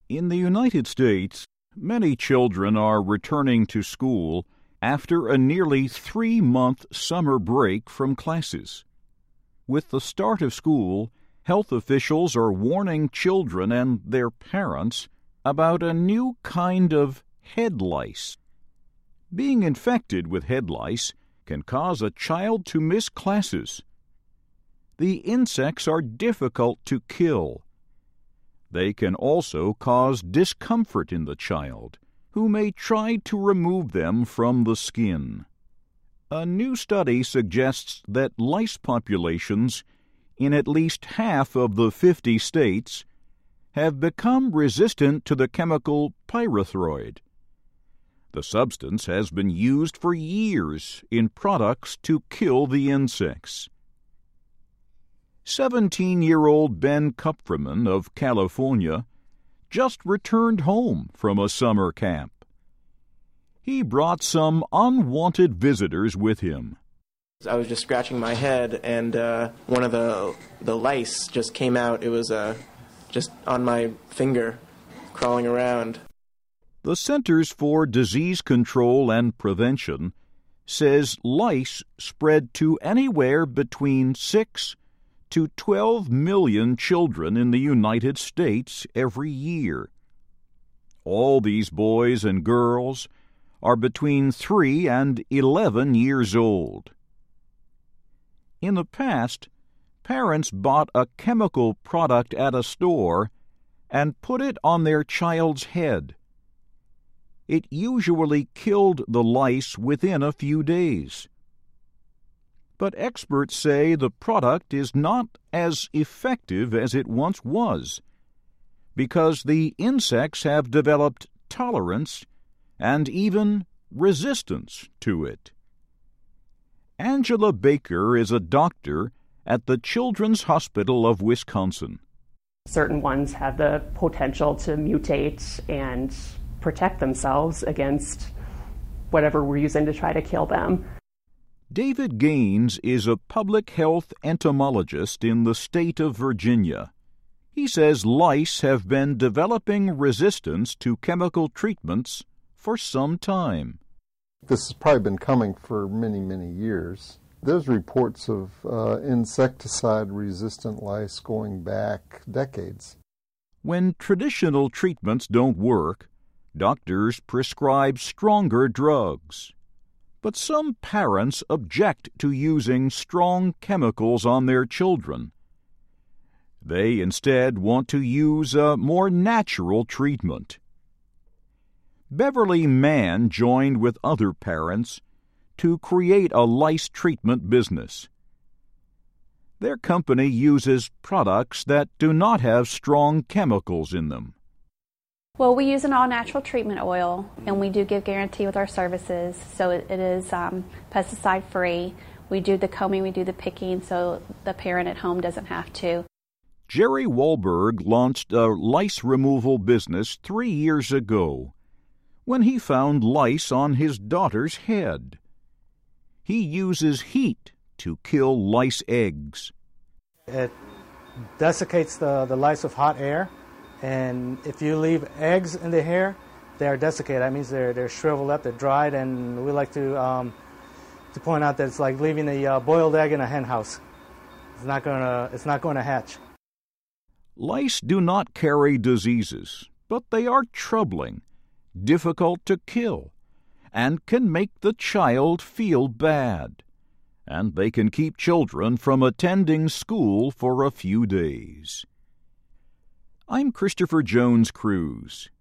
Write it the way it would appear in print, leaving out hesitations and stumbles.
In the United States, many children are returning to school after a nearly 3-month summer break from classes. With the start of school, health officials are warning children and their parents about a new kind of head lice. Being infected with head lice can cause a child to miss classes. The insects are difficult to kill. They can also cause discomfort in the child, who may try to remove them from the skin. A new study suggests that lice populations in at least half of the 50 states have become resistant to the chemical pyrethroid. The substance has been used for years in products to kill the insects. 17-year-old Ben Kupferman of California just returned home from a summer camp. He brought some unwanted visitors with him. I was just scratching my head, and one of the lice just came out. It was just on my finger, crawling around. The Centers for Disease Control and Prevention says lice spread to anywhere between 6 to 12 million children in the United States every year. All these boys and girls are between 3 and 11 years old. In the past, parents bought a chemical product at a store and put it on their child's head. It usually killed the lice within a few days. But experts say the product is not as effective as it once was, because the insects have developed tolerance and even resistance to it. Angela Baker is a doctor at the Children's Hospital of Wisconsin. Certain ones have the potential to mutate and protect themselves against whatever we're using to try to kill them. David Gaines is a public health entomologist in the state of Virginia. He says lice have been developing resistance to chemical treatments for some time. This has probably been coming for many, many years. There's reports of insecticide-resistant lice going back decades. When traditional treatments don't work, doctors prescribe stronger drugs. But some parents object to using strong chemicals on their children. They instead want to use a more natural treatment. Beverly Mann joined with other parents to create a lice treatment business. Their company uses products that do not have strong chemicals in them. Well, we use an all-natural treatment oil, and we do give guarantee with our services, so it is pesticide-free. We do the combing, we do the picking, so the parent at home doesn't have to. Jerry Wahlberg launched a lice removal business 3 years ago when he found lice on his daughter's head. He uses heat to kill lice eggs. It desiccates the lice with hot air. And if you leave eggs in the hair, they are desiccated. That means they're shriveled up, they're dried, and we like to point out that it's like leaving a boiled egg in a hen house. It's not going to hatch. Lice do not carry diseases, but they are troubling, difficult to kill, and can make the child feel bad. And they can keep children from attending school for a few days. I'm Christopher Jones Cruz.